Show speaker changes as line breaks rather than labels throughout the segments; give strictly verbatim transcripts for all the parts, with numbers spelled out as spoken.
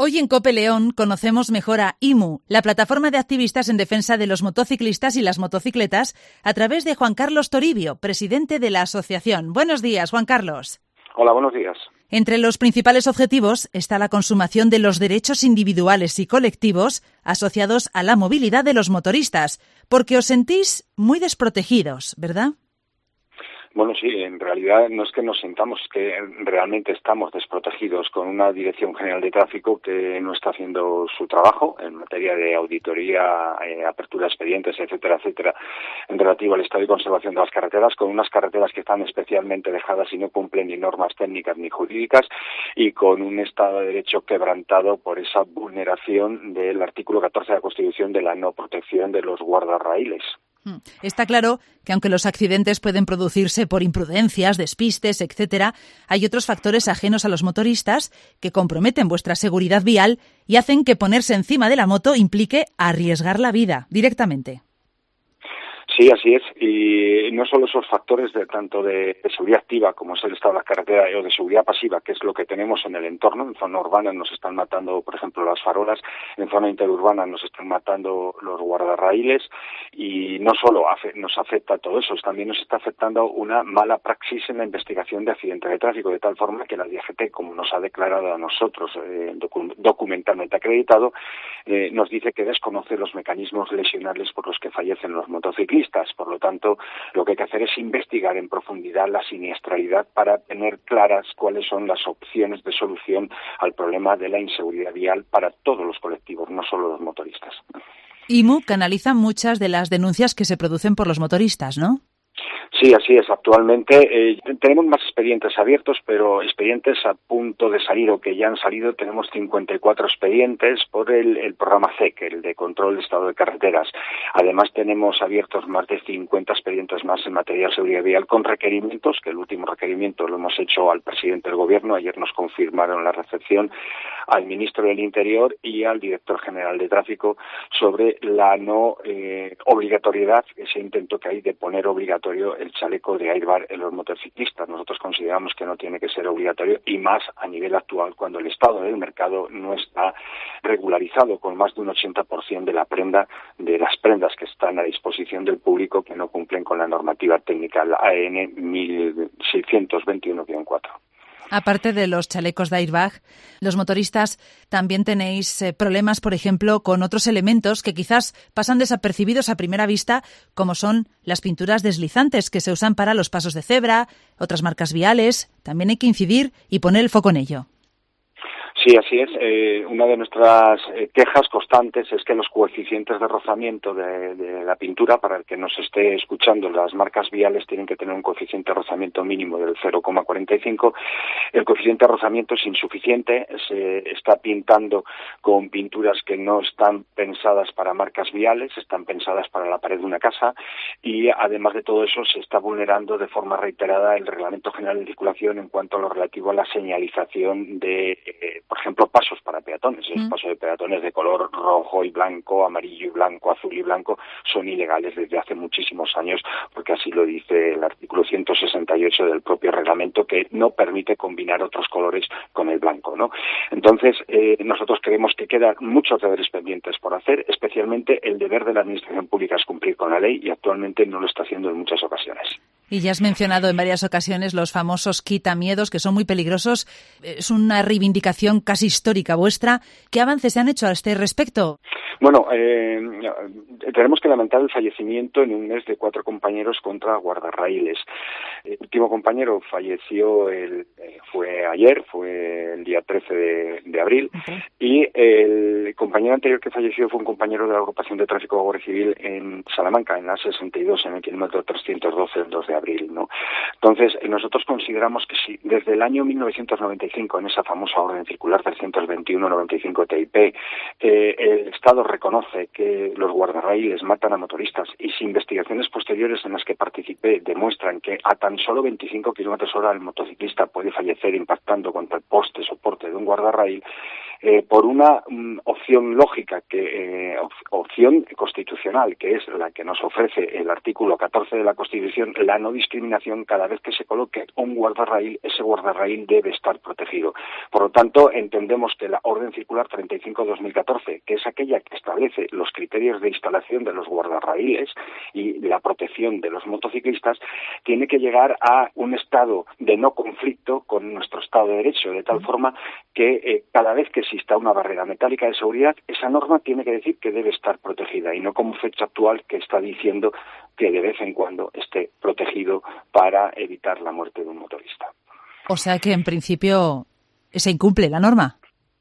Hoy en COPE León conocemos mejor a I M U, la plataforma de activistas en defensa de los motociclistas y las motocicletas, a través de Juan Carlos Toribio, presidente de la asociación. Buenos días, Juan Carlos.
Hola, buenos días.
Entre los principales objetivos está la consumación de los derechos individuales y colectivos asociados a la movilidad de los motoristas, porque os sentís muy desprotegidos, ¿verdad?
Bueno, sí, en realidad no es que nos sintamos, es que realmente estamos desprotegidos con una Dirección General de Tráfico que no está haciendo su trabajo en materia de auditoría, eh, apertura de expedientes, etcétera, etcétera, en relativo al estado de conservación de las carreteras, con unas carreteras que están especialmente dejadas y no cumplen ni normas técnicas ni jurídicas, y con un Estado de Derecho quebrantado por esa vulneración del artículo catorce de la Constitución de la no protección de los guardarraíles.
Está claro que aunque los accidentes pueden producirse por imprudencias, despistes, etcétera, hay otros factores ajenos a los motoristas que comprometen vuestra seguridad vial y hacen que ponerse encima de la moto implique arriesgar la vida directamente.
Sí, así es, y no solo esos factores de tanto de, de seguridad activa como es el estado de la carretera o de seguridad pasiva, que es lo que tenemos en el entorno. En zona urbana nos están matando, por ejemplo, las farolas, en zona interurbana nos están matando los guardarraíles, y no solo hace, nos afecta todo eso, también nos está afectando una mala praxis en la investigación de accidentes de tráfico, de tal forma que la D G T, como nos ha declarado a nosotros, eh, docu- documentalmente acreditado, eh, nos dice que desconoce los mecanismos lesionales por los que fallecen los motociclistas. Por lo tanto, lo que hay que hacer es investigar en profundidad la siniestralidad para tener claras cuáles son las opciones de solución al problema de la inseguridad vial para todos los colectivos, no solo los motoristas.
I M U canaliza muchas de las denuncias que se producen por los motoristas, ¿no?
Sí, así es. Actualmente eh, tenemos más expedientes abiertos, pero expedientes a punto de salir o que ya han salido, tenemos cincuenta y cuatro expedientes por el, el programa C E C, el de control de estado de carreteras. Además, tenemos abiertos más de cincuenta expedientes más en materia de seguridad vial con requerimientos, que el último requerimiento lo hemos hecho al presidente del Gobierno. Ayer nos confirmaron la recepción al ministro del Interior y al director general de Tráfico sobre la no eh, obligatoriedad, ese intento que hay de poner obligatorio el chaleco de airbag en los motociclistas. Nosotros consideramos que no tiene que ser obligatorio, y más a nivel actual, cuando el estado del mercado no está regularizado con más de un ochenta por ciento de la prenda, de las prendas que están a disposición del público que no cumplen con la normativa técnica, la A N mil seiscientos veintiuno guión cuatro.
Aparte de los chalecos de airbag, los motoristas también tenéis eh, problemas, por ejemplo, con otros elementos que quizás pasan desapercibidos a primera vista, como son las pinturas deslizantes que se usan para los pasos de cebra, otras marcas viales. También hay que incidir y poner el foco en ello.
Sí, así es. Eh, una de nuestras eh, quejas constantes es que los coeficientes de rozamiento de, de la pintura, para el que nos esté escuchando, las marcas viales tienen que tener un coeficiente de rozamiento mínimo del cero coma cuarenta y cinco. El coeficiente de rozamiento es insuficiente, se está pintando con pinturas que no están pensadas para marcas viales, están pensadas para la pared de una casa, y además de todo eso se está vulnerando de forma reiterada el Reglamento General de Circulación en cuanto a lo relativo a la señalización de eh, por ejemplo, pasos para peatones. Los mm. pasos de peatones de color rojo y blanco, amarillo y blanco, azul y blanco, son ilegales desde hace muchísimos años, porque así lo dice el artículo ciento sesenta y ocho del propio reglamento, que no permite combinar otros colores con el blanco, ¿no? Entonces, eh, nosotros creemos que quedan muchos deberes pendientes por hacer, especialmente el deber de la Administración Pública es cumplir con la ley, y actualmente no lo está haciendo en muchas ocasiones.
Y ya has mencionado en varias ocasiones los famosos quitamiedos, que son muy peligrosos. Es una reivindicación casi histórica vuestra. ¿Qué avances se han hecho a este respecto?
Bueno, eh, tenemos que lamentar el fallecimiento en un mes de cuatro compañeros contra guardarraíles. El último compañero falleció, el, eh, fue ayer, fue el día trece de, de abril, okay. Y el compañero anterior que falleció fue un compañero de la agrupación de tráfico de Guardia Civil en Salamanca, en la sesenta y dos, en el kilómetro trescientos doce, el dos de abril, ¿no? Entonces, nosotros consideramos que si desde el año mil novecientos noventa y cinco, en esa famosa orden circular trescientos veintiuno noventa y cinco T I P, eh, el Estado reconoce que los guardarraíles matan a motoristas, y si investigaciones posteriores en las que participé demuestran que a tan solo veinticinco kilómetros hora el motociclista puede fallecer impactando contra el poste soporte de un guardarraíl, eh, por una um, opción lógica, que eh, op- opción constitucional, que es la que nos ofrece el artículo catorce de la Constitución, la no discriminación. Cada vez que se coloque un guardarraíl, ese guardarraíl debe estar protegido. Por lo tanto, entendemos que la Orden Circular treinta y cinco barra dos mil catorce, que es aquella que establece los criterios de instalación de los guardarraíles y la protección de los motociclistas, tiene que llegar a un estado de no conflicto con nuestro Estado de Derecho, de tal forma que eh, cada vez que exista una barrera metálica de seguridad, esa norma tiene que decir que debe estar protegida, y no como fecha actual que está diciendo que de vez en cuando esté protegido para evitar la muerte de un motorista.
O sea que en principio se incumple la norma.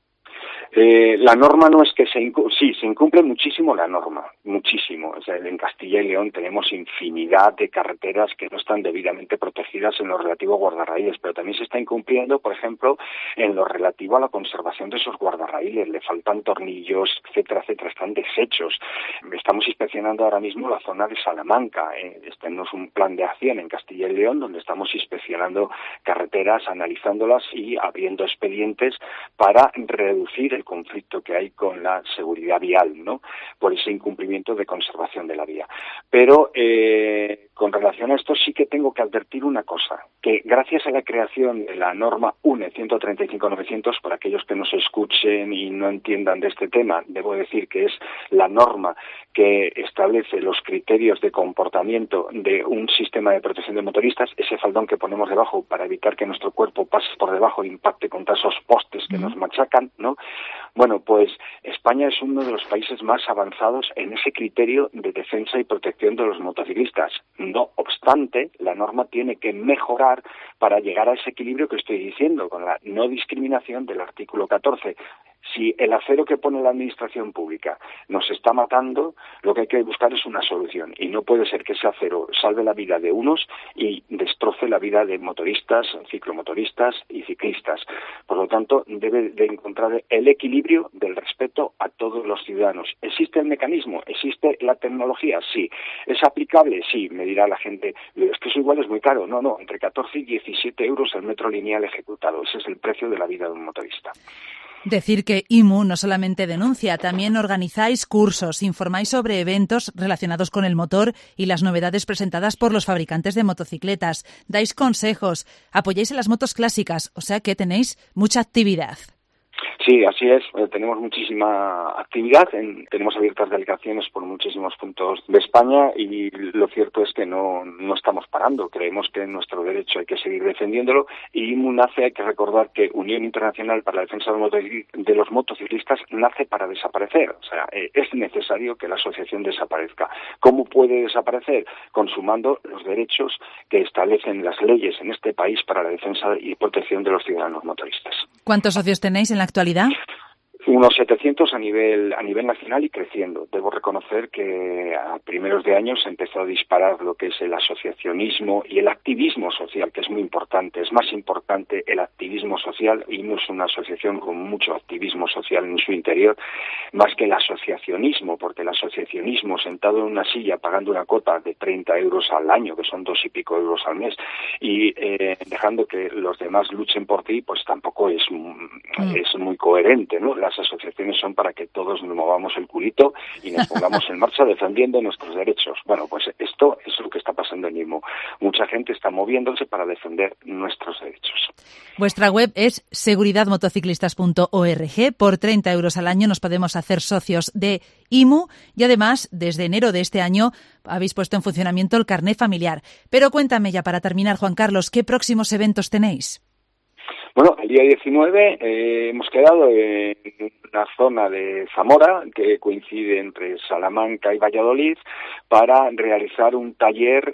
Eh, la norma no es que se incumple, sí, se incumple muchísimo la norma, muchísimo. O sea, en Castilla y León tenemos infinidad de carreteras que no están debidamente protegidas en lo relativo a guardarraíles, pero también se está incumpliendo, por ejemplo, en lo relativo a la conservación de esos guardarraíles. Le faltan tornillos, etcétera, etcétera, están deshechos. Estamos inspeccionando ahora mismo la zona de Salamanca. Eh, tenemos un plan de acción en Castilla y León donde estamos inspeccionando carreteras, analizándolas y abriendo expedientes para reducir el conflicto que hay con la seguridad vial, ¿no?, por ese incumplimiento de conservación de la vía. Pero eh, con relación a esto sí que tengo que advertir una cosa, que gracias a la creación de la norma U N E ciento treinta y cinco novecientos, para aquellos que nos escuchen y no entiendan de este tema, debo decir que es la norma que establece los criterios de comportamiento de un sistema de protección de motoristas, ese faldón que ponemos debajo para evitar que nuestro cuerpo pase por debajo e impacte contra esos postes que nos machacan, ¿no? Bueno, pues España es uno de los países más avanzados en ese criterio de defensa y protección de los motociclistas. No obstante, la norma tiene que mejorar para llegar a ese equilibrio que estoy diciendo, con la no discriminación del artículo catorce. Si el acero que pone la administración pública nos está matando, lo que hay que buscar es una solución, y no puede ser que ese acero salve la vida de unos y destroce la vida de motoristas, ciclomotoristas y ciclistas. Por lo tanto, debe de encontrar el equilibrio del respeto a todos los ciudadanos. ¿Existe el mecanismo? ¿Existe la tecnología? Sí. ¿Es aplicable? Sí. Me dirá la gente, es que eso igual es muy caro. No, no, entre catorce y diecisiete euros el metro lineal ejecutado. Ese es el precio de la vida de un motorista.
Decir que I M U no solamente denuncia, también organizáis cursos, informáis sobre eventos relacionados con el motor y las novedades presentadas por los fabricantes de motocicletas, dais consejos, apoyáis en las motos clásicas, o sea que tenéis mucha actividad.
Sí, así es. Eh, tenemos muchísima actividad. En, tenemos abiertas delegaciones por muchísimos puntos de España, y lo cierto es que no, no estamos parando. Creemos que nuestro derecho hay que seguir defendiéndolo, y I M U nace, hay que recordar que Unión Internacional para la Defensa de los, Motoc- de los Motociclistas nace para desaparecer. O sea, eh, es necesario que la asociación desaparezca. ¿Cómo puede desaparecer? Consumando los derechos que establecen las leyes en este país para la defensa y protección de los ciudadanos motoristas.
¿Cuántos socios tenéis en la actualidad?
Unos setecientos a nivel a nivel nacional y creciendo. Debo reconocer que a primeros de año se empezó a disparar lo que es el asociacionismo y el activismo social, que es muy importante. Es más importante el activismo social, y no es una asociación con mucho activismo social en su interior, más que el asociacionismo, porque el asociacionismo sentado en una silla pagando una cuota de treinta euros al año, que son dos y pico euros al mes, y eh, dejando que los demás luchen por ti, pues tampoco es, mm. es muy coherente, ¿no? Las asociaciones son para que todos nos movamos el culito y nos pongamos en marcha defendiendo nuestros derechos. Bueno, pues esto es lo que está pasando en I M U. Mucha gente está moviéndose para defender nuestros derechos.
Vuestra web es seguridad motociclistas punto org. Por treinta euros al año nos podemos hacer socios de I M U, y además, desde enero de este año, habéis puesto en funcionamiento el carné familiar. Pero cuéntame ya para terminar, Juan Carlos, ¿qué próximos eventos tenéis?
Bueno, el día diecinueve eh, hemos quedado en una zona de Zamora que coincide entre Salamanca y Valladolid para realizar un taller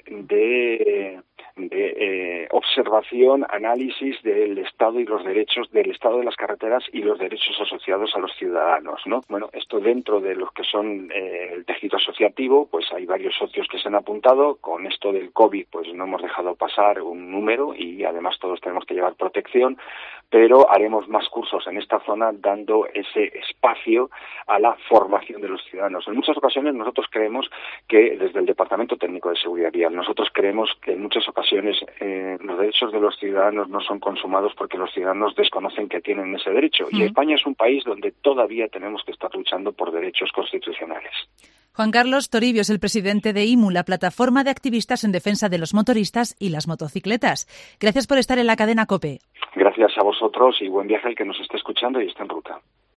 de, de eh, observación, análisis del estado y los derechos, del estado de las carreteras y los derechos asociados a los ciudadanos, ¿no? Bueno, esto dentro de los que son eh, el tejido asociativo, pues hay varios socios que se han apuntado. Con esto del COVID, pues no hemos dejado pasar un número, y además todos tenemos que llevar protección, pero haremos más cursos en esta zona dando ese espacio a la formación de los ciudadanos. En muchas ocasiones nosotros creemos que desde el Departamento Técnico de Seguridad Vial, nosotros creemos que en muchas ocasiones ocasiones eh, los derechos de los ciudadanos no son consumados porque los ciudadanos desconocen que tienen ese derecho. Mm. Y España es un país donde todavía tenemos que estar luchando por derechos constitucionales.
Juan Carlos Toribio es el presidente de I M U, la plataforma de activistas en defensa de los motoristas y las motocicletas. Gracias por estar en la cadena COPE.
Gracias a vosotros y buen viaje al que nos esté escuchando y esté en ruta.